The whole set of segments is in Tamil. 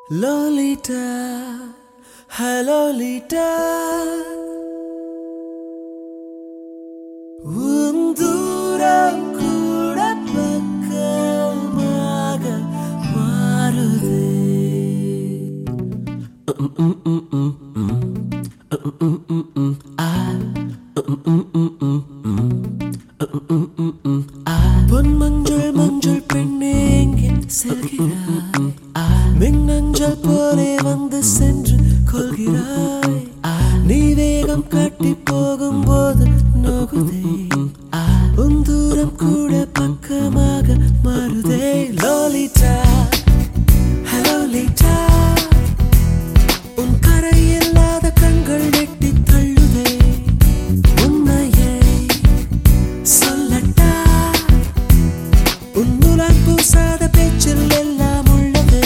Lolita, hello Lolita. தூரம் கூட பக்கமாக மாறுதே. பொன் மஞ்சள் மஞ்சள் பெண்ணே எங்கே செல்கிறாய்? மின்னஞ்சல் போலே வந்து சென்று கொள்கிறாய். நீ வேகம் காட்டி போகும்போது நோகுதே. உன் தூரம் கூட பக்கமாக மாறுதே. Lolita, hello Lita. உன் கரை இல்லாத கண்கள் நெட்டி தள்ளுதே. உண்மையை சொல்லட்டா, உன் முலாம் பூசாத பேச்சில் எல்லாம் உள்ளதே.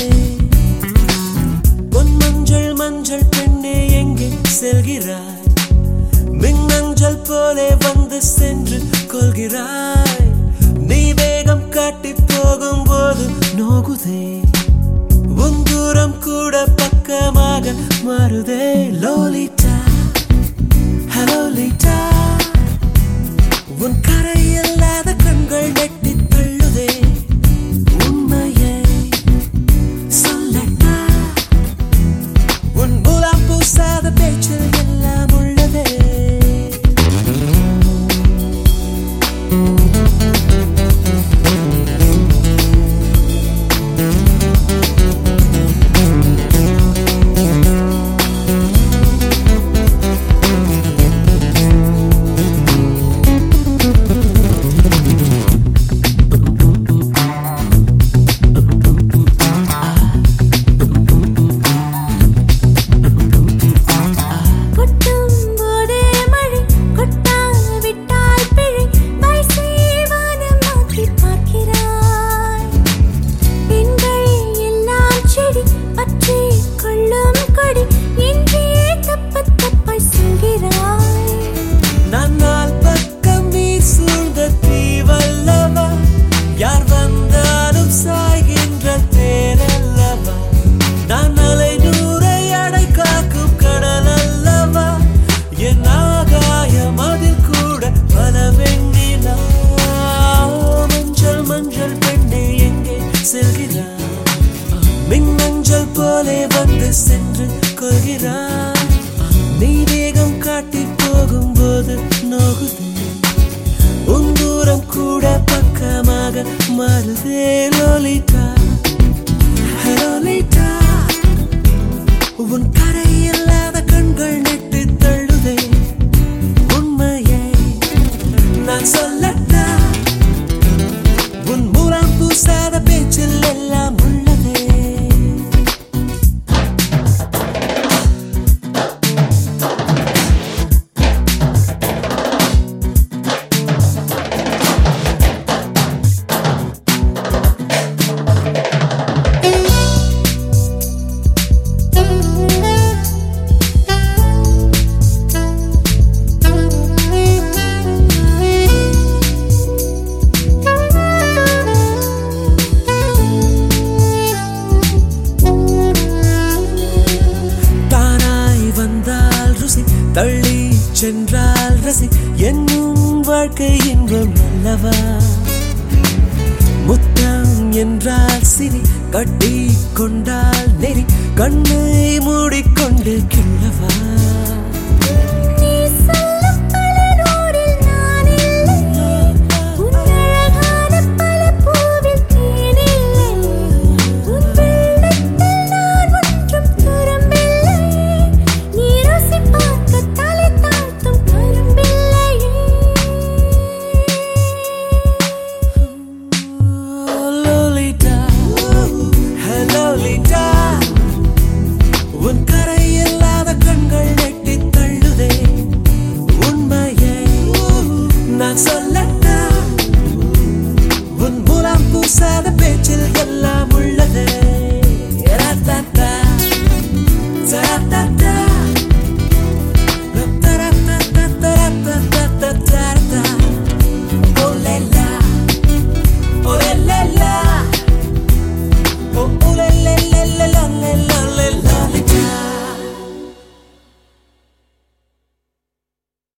பொன் மஞ்சள் மஞ்சள் பெண்ணே எங்கே செல்கிறாய்? மின்னஞ்சல் போலே வந்து சென்று கொள்கிறாய். நீ வேகம் காட்டி போகும்போது நோகுதே. உன் தூரம் கூட பக்கமாக மாறுதே. Lolita, hello Lita. உன் கரை இல்லாத கண்கள் நெட்டி தள்ளுதே. உண்மையை சொல்லட்டா, உன் முலாம் பூசாத பேச்சில் எல்லாம் உள்ளதே. மின்னஞ்சல் போலே வந்து சென்று கொள்கிறாய். நீ வேகம் காட்டி போகும்போது நோகுதே. உன் தூரம் கூட பக்கமாக மாறுதே. Lolita, hello Lita. உன் கரை இல்லாத கண்கள் நெட்டி தள்ளுதே. உண்மையை நான் சொல்லட்டா, உன் முலாம் பூசாத பேச்சில் எல்லாம் உள்ளதே. தள்ளி சென்றால் ரசி என்னும் வாழ்க்கை இன்பம் அல்லவா? முத்தம் என்றால் சிரி, கட்டி கொண்டால் நெறி, கண்ணை மூடிக்கொண்டு கிள்ளவா? உன் கரை இல்லாத கண்கள் நெட்டி தள்ளுதே. உண்மையை நான் சொல்லட்டா, உன் முலாம் பூசாத பேச்சில் எல்லாம் உள்ளதே.